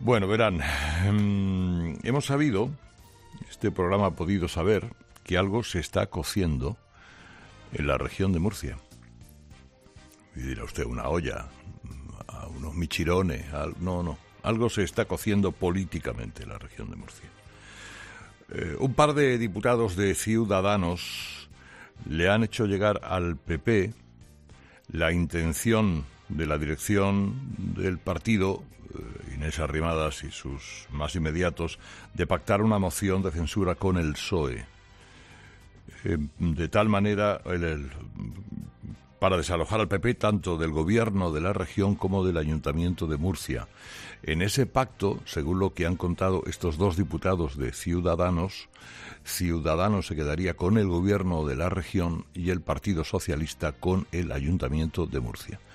Bueno, verán, hemos sabido, este programa ha podido saber, que algo se está cociendo en la región de Murcia. Y dirá usted, una olla, a unos michirones, no, algo se está cociendo políticamente en la región de Murcia. Un par de diputados de Ciudadanos le han hecho llegar al PP la intención de la dirección del partido, Inés Arrimadas y sus más inmediatos, de pactar una moción de censura con el PSOE. De tal manera, para desalojar al PP tanto del gobierno de la región como del Ayuntamiento de Murcia. En ese pacto, según lo que han contado estos dos diputados de Ciudadanos, Ciudadanos se quedaría con el gobierno de la región y el Partido Socialista con el Ayuntamiento de Murcia.